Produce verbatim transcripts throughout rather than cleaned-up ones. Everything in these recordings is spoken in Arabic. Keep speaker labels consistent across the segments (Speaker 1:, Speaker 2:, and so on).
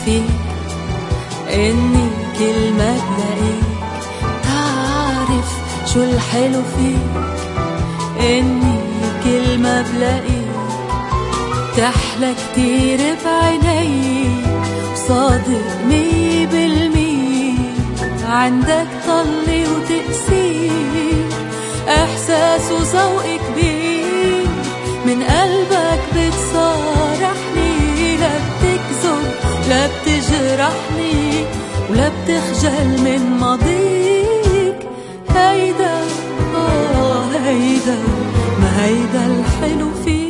Speaker 1: فيك إني كل ما بلاقيك تعرف شو الحلو فيك، إني كل ما بلاقيك تحلى كتير بعيني، وصادق مية بالمية عندك طلي وتأثير، إحساس وذوق كبير من قلبك بتصارحني، لا بتكذب لا بتجرحني ولا بتخجل من ماضيك. هيدا آه هيدا ما هيدا الحلو فيك.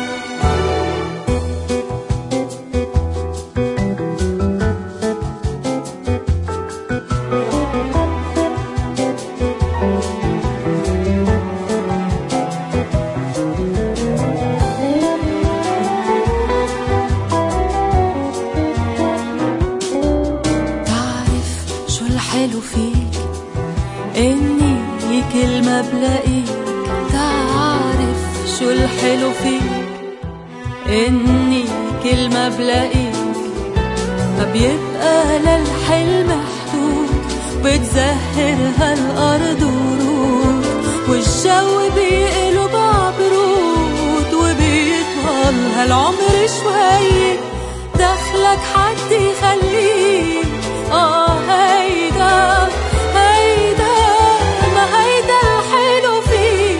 Speaker 1: الحلو فيك إني كل ما بلاقيك تعرف شو الحلو فيك، إني كل ما بلاقيك ما بيبقى للحلم حدود، بتزهر هالأرض ورود، والجو بيقلب عبرود، وبيطول هالعمر شوي دخلك حد يخليك. آه هيدا هيدا ما هيدا الحلو فيك.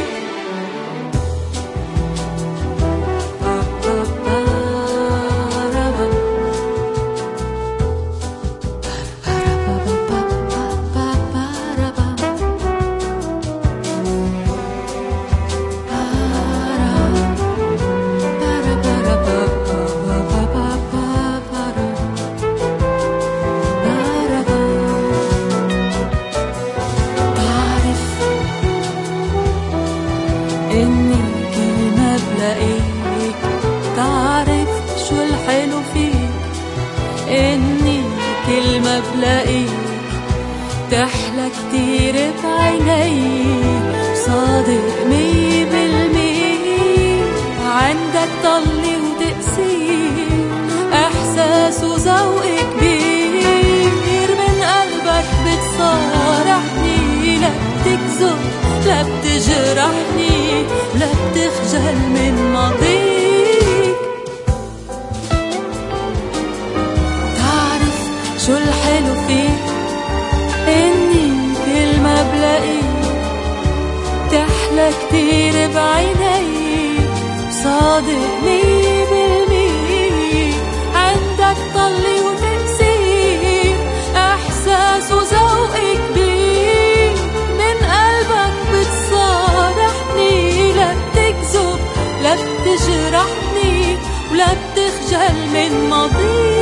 Speaker 1: إني كل ما بلاقيك تعرف شو الحلو فيك، إني كل ما بلاقيك تحلى كتير بعيني، صادق مية بالمية عندك طلي وتأثير، إحساس وذوق كبير من قلبك بتصارحني، لا بتكذب لا بتجرحني لا بتخجل من ماضيك. تعرف شو الحلو فيك إني كل ما بلاقيك تحلى كتير بعيني، صادق مية بالمية عندك طلي وتأثير، إحساس وذوق كبير من قلبك بتصارحني، لا بتكذب لا بتجرحني ولا بتخجل من ماضيك.